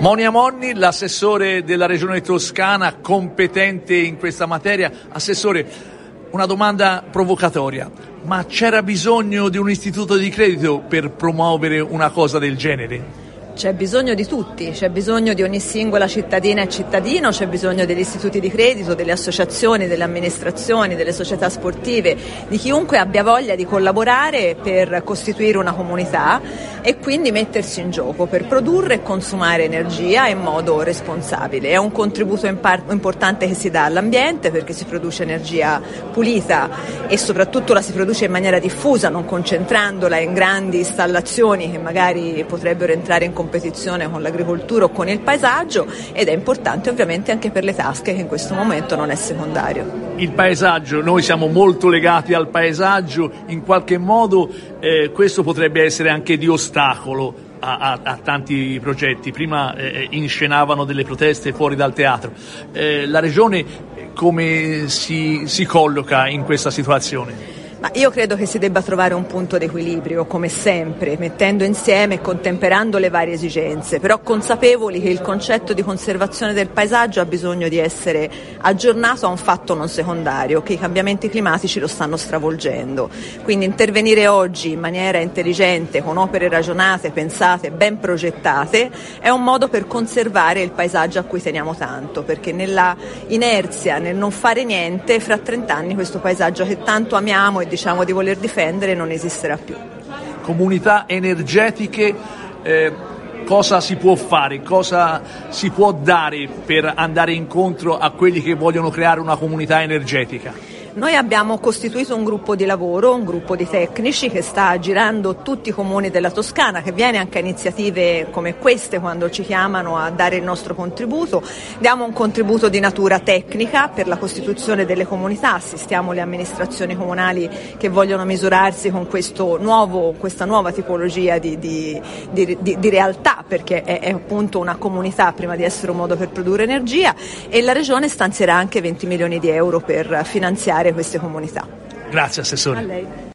Monia Monni, l'assessore della Regione Toscana, competente in questa materia. Assessore, una domanda provocatoria, ma c'era bisogno di un istituto di credito per promuovere una cosa del genere? C'è bisogno di tutti, c'è bisogno di ogni singola cittadina e cittadino, c'è bisogno degli istituti di credito, delle associazioni, delle amministrazioni, delle società sportive, di chiunque abbia voglia di collaborare per costituire una comunità e quindi mettersi in gioco per produrre e consumare energia in modo responsabile. È un contributo importante che si dà all'ambiente perché si produce energia pulita e soprattutto la si produce in maniera diffusa, non concentrandola in grandi installazioni che magari potrebbero entrare in competizione con l'agricoltura o con il paesaggio, ed è importante ovviamente anche per le tasche, che in questo momento non è secondario. Il paesaggio, noi siamo molto legati al paesaggio, in qualche modo questo potrebbe essere anche di ostacolo a tanti progetti. Prima inscenavano delle proteste fuori dal teatro. La Regione come si colloca in questa situazione? Ma io credo che si debba trovare un punto d'equilibrio, come sempre, mettendo insieme e contemperando le varie esigenze, però consapevoli che il concetto di conservazione del paesaggio ha bisogno di essere aggiornato a un fatto non secondario, che i cambiamenti climatici lo stanno stravolgendo. Quindi intervenire oggi in maniera intelligente, con opere ragionate, pensate, ben progettate, è un modo per conservare il paesaggio a cui teniamo tanto, perché nella inerzia, nel non fare niente, fra 30 anni questo paesaggio che tanto amiamo e diciamo di voler difendere non esisterà più. Comunità energetiche, cosa si può fare, cosa si può dare per andare incontro a quelli che vogliono creare una comunità energetica? Noi abbiamo costituito un gruppo di lavoro, un gruppo di tecnici che sta girando tutti i comuni della Toscana, che viene anche a iniziative come queste quando ci chiamano a dare il nostro contributo. Diamo un contributo di natura tecnica per la costituzione delle comunità, assistiamo le amministrazioni comunali che vogliono misurarsi con questa nuova tipologia di realtà, perché è appunto una comunità prima di essere un modo per produrre energia, e la Regione stanzierà anche 20 milioni di euro per finanziare queste comunità. Grazie Assessore. A lei.